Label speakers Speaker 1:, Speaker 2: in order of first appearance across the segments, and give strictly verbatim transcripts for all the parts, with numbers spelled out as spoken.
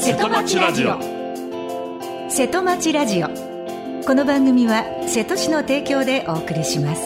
Speaker 1: 瀬戸町ラジオ。
Speaker 2: 瀬戸町ラジオ、この番組は瀬戸市の提供でお送りします。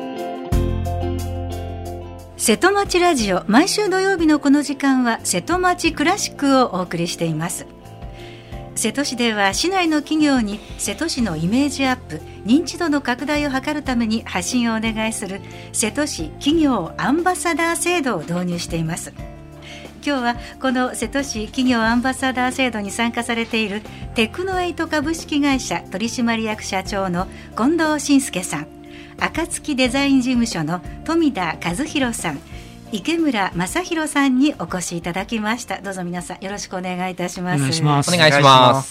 Speaker 2: 瀬戸町ラジオ、毎週土曜日のこの時間は瀬戸町クラシックをお送りしています。瀬戸市では市内の企業に瀬戸市のイメージアップ、認知度の拡大を図るために発信をお願いする瀬戸市企業アンバサダー制度を導入しています。今日はこの瀬戸市企業アンバサダー制度に参加されているテクノエイト株式会社取締役社長の近藤信介さん、暁デザイン事務所の富田和弘さん、池村正弘さんにお越しいただきました。どうぞ皆さんよろしくお願いいたします。
Speaker 3: お願いします。
Speaker 4: お願いします。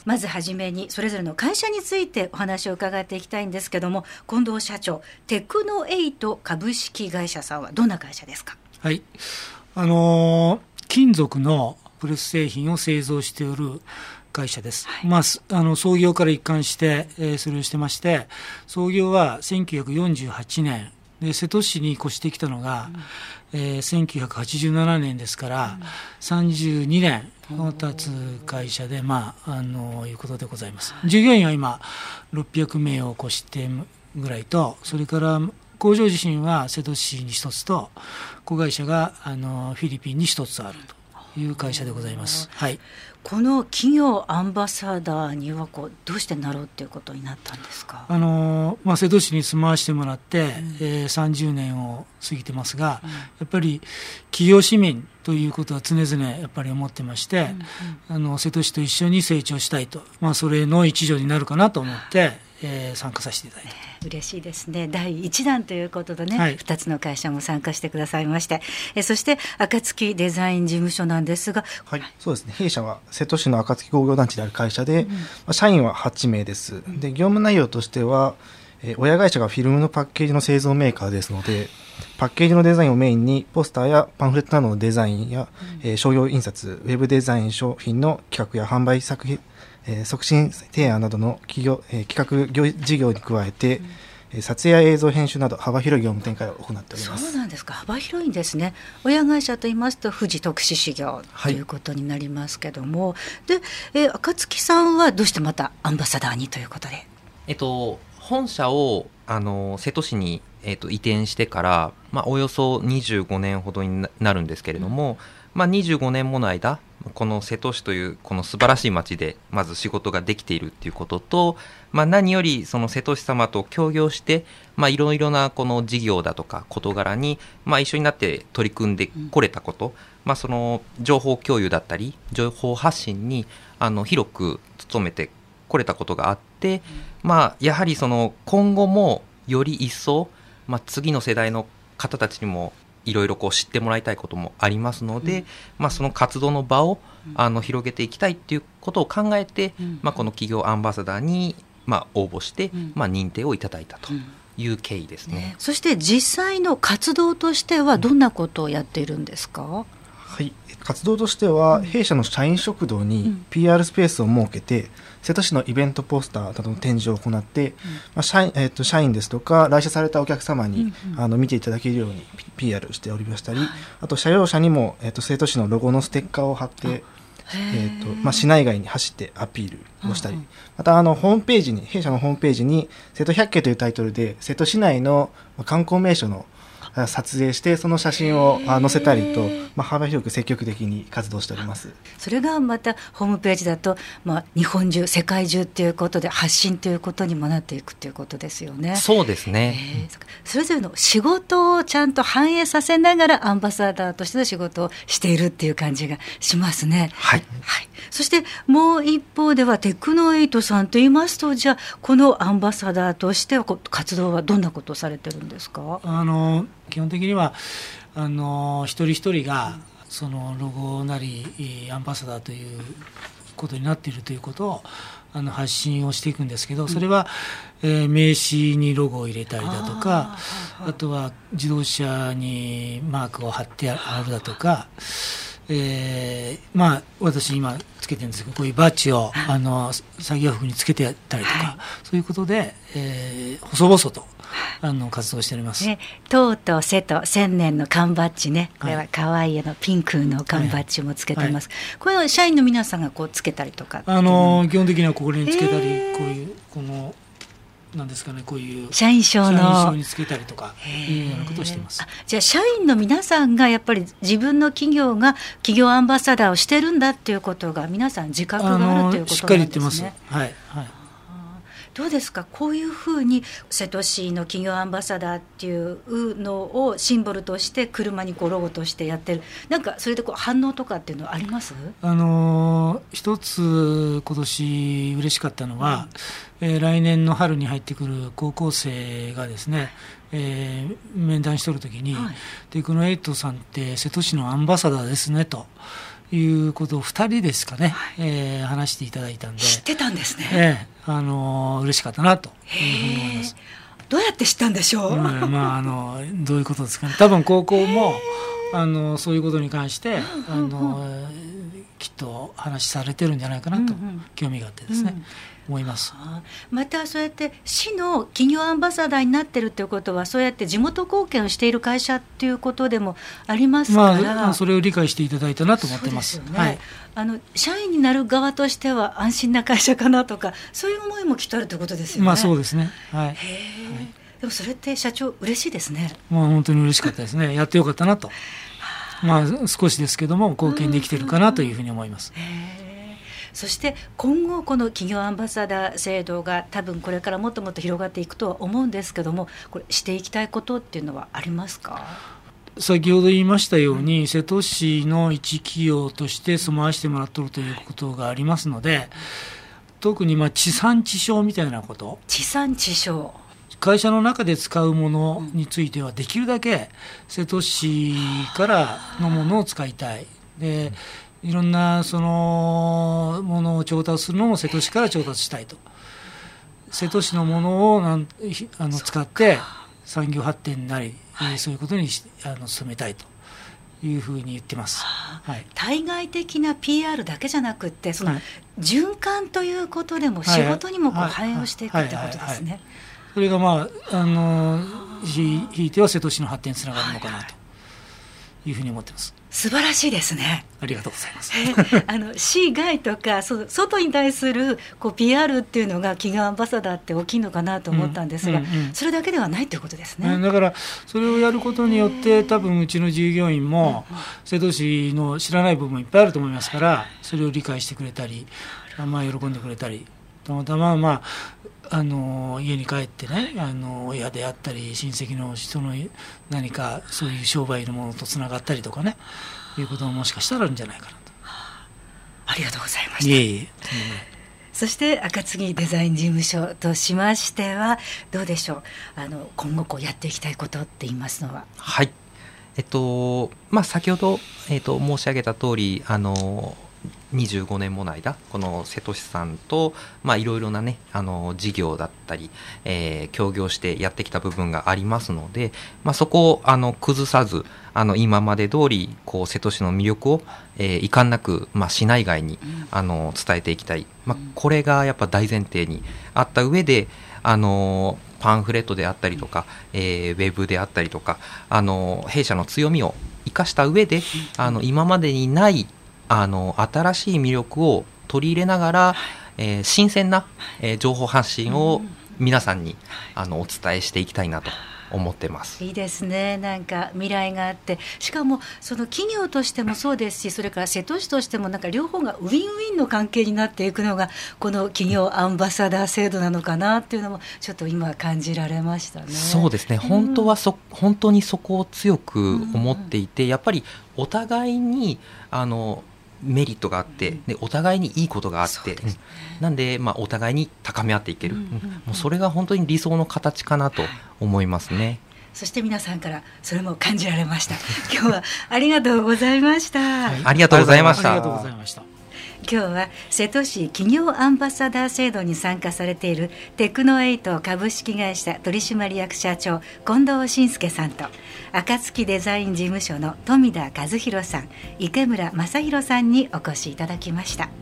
Speaker 2: まずはじめにそれぞれの会社についてお話を伺っていきたいんですけども、近藤社長、テクノエイト株式会社さんはどんな会社ですか？
Speaker 3: はい、あのー、金属のプレス製品を製造しておる会社です。はい、まあ、あの創業から一貫して、えー、それをしてまして、創業はせんきゅうひゃくよんじゅうはちねんで瀬戸市に越してきたのが、うんえー、せんきゅうひゃくはちじゅうななねんですから、うん、さんじゅうにねんの経つ会社で、まあ、あのいうことでございます。従業員は今ろっぴゃくめいを超してぐらいと、それから工場自身は瀬戸市に一つと、子会社があのフィリピンに一つあるという会社でございます。はい、
Speaker 2: この企業アンバサダーにはこうどうしてなろうということになったんですか？
Speaker 3: あの、まあ、瀬戸市に住まわしてもらって、うんえー、さんじゅうねんを過ぎてますが、うん、やっぱり企業市民ということは常々やっぱり思ってまして、うんうん、あの瀬戸市と一緒に成長したいと、まあ、それの一助になるかなと思ってえー、参加させていただいた、
Speaker 2: えー、嬉しいですね。だいいちだんということでね、はい、ふたつの会社も参加してくださいまして、えー、そして暁デザイン事務所なんですが、
Speaker 5: はい、そうですね、弊社は瀬戸市の暁工業団地である会社で、うんまあ、社員ははちめいです。で業務内容としては、えー、親会社がフィルムのパッケージの製造メーカーですので、パッケージのデザインをメインにポスターやパンフレットなどのデザインや、うんえー、商業印刷、ウェブデザイン商品の企画や販売作品えー、促進提案などの企業、えー、企画業事業に加えて、うん、撮影や映像編集など幅広い業務展開を行っております。
Speaker 2: そうなんですか、幅広いんですね。親会社といいますと富士徳志事業ということになりますけども、はい、で、えー、暁さんはどうしてまたアンバサダーにということで？
Speaker 4: えっと、本社をあの瀬戸市に、えっと、移転してから、まあ、およそにじゅうごねんほどになるんですけれども、うんまあ、にじゅうごねんもの間この瀬戸市というこの素晴らしい町でまず仕事ができているということと、まあ、何よりその瀬戸市様と協業していろいろなこの事業だとか事柄にまあ一緒になって取り組んでこれたこと、うんまあ、その情報共有だったり情報発信にあの広く努めてこれたことがあって、うんまあ、やはりその今後もより一層、まあ、次の世代の方たちにもいろいろこう知ってもらいたいこともありますので、うんまあ、その活動の場を、うん、あの広げていきたいということを考えて、うんまあ、この企業アンバサダーに、まあ、応募して、うんまあ、認定をいただいたという経緯ですね。うんね
Speaker 2: そして実際の活動としてはどんなことをやっているんですか？うん、
Speaker 5: はい、活動としては弊社の社員食堂に ピーアール スペースを設けて、瀬戸市のイベントポスターなどの展示を行って、うんまあ 社, 員えー、と社員ですとか来社されたお客様に、うんうん、あの見ていただけるように ピーアール しておりましたり、はい、あと社用車にも、えー、と瀬戸市のロゴのステッカーを貼って、えーとまあ、市内外に走ってアピールをしたり、うんうん、またあのホームページに弊社のホームページに瀬戸百景というタイトルで瀬戸市内の観光名所の撮影してその写真を載せたりと、まあ、幅広く積極的に活動しております。それが
Speaker 2: またホームページだと、まあ、日本中世界中ということで発信ということにもなっていくということですよね。
Speaker 4: そうですね、
Speaker 2: えー、それぞれの仕事をちゃんと反映させながらアンバサダーとしての仕事をしているっていう感じがしますね。
Speaker 4: はい、
Speaker 2: はい、そしてもう一方ではテクノエイトさんといいますと、じゃあこのアンバサダーとしては活動はどんなことをされてるんですか？
Speaker 3: あの基本的にはあの一人一人がそのロゴなりアンバサダーということになっているということをあの発信をしていくんですけど、それは、えー、名刺にロゴを入れたりだとか、 あ, あとは自動車にマークを貼ってあるだとか、 えー、まあ私今つけてるんですけど、こういうバッジをあの作業服につけてやったりとか、はい、そういうことで、えー、細々とあの活動しております、
Speaker 2: ね、とうと瀬と千年の缶バッジね、これは可愛いのピンクの缶バッジもつけてます、はいはい、これは社員の皆さんがこうつけたりとか
Speaker 3: あの基本的にはここにつけたり、えー、こういうこのなんですかね、こういう
Speaker 2: 社員証の
Speaker 3: 社員証につけたりとかいうようなことをしています。
Speaker 2: あ、じゃあ社員の皆さんがやっぱり自分の企業が企業アンバサダーをしてるんだっていうことが皆さん自覚があるということなんですね。
Speaker 3: しっかり言ってます。はいはい。
Speaker 2: どうですか、こういうふうに瀬戸市の企業アンバサダーっていうのをシンボルとして車にこうロゴとしてやってる、なんかそれでこう反応とかっていうのはあります？
Speaker 3: あの一つ今年嬉しかったのは、うん、えー、来年の春に入ってくる高校生がですね、えー、面談しとるときに、はい、テクノエイトさんって瀬戸市のアンバサダーですねということをふたりですかね、はい、えー、話していただいたんで、
Speaker 2: 知ってたんですね。
Speaker 3: えー、あのー、嬉しかったなというふうに思います。
Speaker 2: どうやって知ったんでしょう。
Speaker 3: うん、まあ、あのどういうことですかね。多分高校もあのそういうことに関してあのきっと話されてるんじゃないかなと、うんうん、興味があってですね、うん、思います。
Speaker 2: またそうやって市の企業アンバサダーになってるということは、そうやって地元貢献をしている会社っていうことでもありますから、
Speaker 3: まあ、それを理解していただいたなと思ってます。そうですよね。はい、
Speaker 2: あの社員になる側としては安心な会社かなとか、そういう思いもきっとあるということですよね。
Speaker 3: まあそうですね。はい。へ、はい、
Speaker 2: でもそれって社長嬉しいですね。
Speaker 3: まあ本当に嬉しかったですね。やってよかったなと。まあ少しですけども貢献できてるかなというふうに思います。
Speaker 2: うんうん、へ、そして今後この企業アンバサダー制度が多分これからもっともっと広がっていくとは思うんですけども、これしていきたいことっていうのはありますか？
Speaker 3: 先ほど言いましたように、うん、瀬戸市の一企業として住まわしてもらっとるということがありますので、特にまあ地産地消みたいなこと、
Speaker 2: 地産地消、
Speaker 3: 会社の中で使うものについてはできるだけ瀬戸市からのものを使いたい。で、いろんなそのものを調達するのも瀬戸市から調達したいと。瀬戸市のものをなんあの使って産業発展なり、はい、そういうことにあの進めたいというふうに言ってます。はい、
Speaker 2: 対外的な ピーアール だけじゃなくって、その循環ということでも仕事にもこう反映をしていくってことですね。
Speaker 3: それがまあ、あのひいては瀬戸市の発展につながるのかなというふうに思ってます。
Speaker 2: 素晴らしいですね。
Speaker 3: ありがとうございます。
Speaker 2: あの市外とかそ外に対するこう ピーアール っていうのが企業アンバサダーって大きいのかなと思ったんですが、うんうんうん、それだけではないということですね。
Speaker 3: だからそれをやることによって多分うちの従業員も瀬戸市の知らない部分いっぱいあると思いますから、それを理解してくれたり、まあ、喜んでくれたり、たまたままああの家に帰ってね、あの親であったり親戚の人の何かそういう商売のものとつながったりとかね、いうことももしかしたらあるんじゃないかなと。
Speaker 2: ありがとうございました。
Speaker 3: いえいえ。
Speaker 2: そして赤継デザイン事務所としましてはどうでしょう、あの今後こうやっていきたいことって言いますのは。
Speaker 4: はい、えっとまあ、先ほど、えっと、申し上げた通り、あのにじゅうごねんもの間この瀬戸市さんといろいろなねあの事業だったり、えー、協業してやってきた部分がありますので、まあ、そこをあの崩さずあの今まで通りこう瀬戸市の魅力を、えー、遺憾なく、まあ、市内外に、うん、あの伝えていきたい、まあ、これがやっぱ大前提にあった上であのパンフレットであったりとか、えー、ウェブであったりとかあの弊社の強みを生かした上であの今までにないあの新しい魅力を取り入れながら、えー、新鮮な、えー、情報発信を皆さんにあのお伝えしていきたいなと思ってます。
Speaker 2: いいですね。なんか未来があって、しかもその企業としてもそうですし、それから瀬戸市としてもなんか両方がウィンウィンの関係になっていくのがこの企業アンバサダー制度なのかなっていうのもちょっと今感じられましたね。
Speaker 4: そうですね、本当はそ、うん、本当にそこを強く思っていて、うんうん、やっぱりお互いにあのメリットがあって、でお互いにいいことがあって、ね、なんで、まあ、お互いに高め合っていける、うんうんうん、もうそれが本当に理想の形かなと思いますね。
Speaker 2: そして皆さんからそれも感じられました。今日はありがとうございました、
Speaker 4: はい、ありがとうございました。
Speaker 3: ありがとうございました。
Speaker 2: 今日は瀬戸市企業アンバサダー制度に参加されているテクノエイト株式会社取締役社長近藤信介さんと、暁デザイン事務所の富田和弘さん、池村正弘さんにお越しいただきました。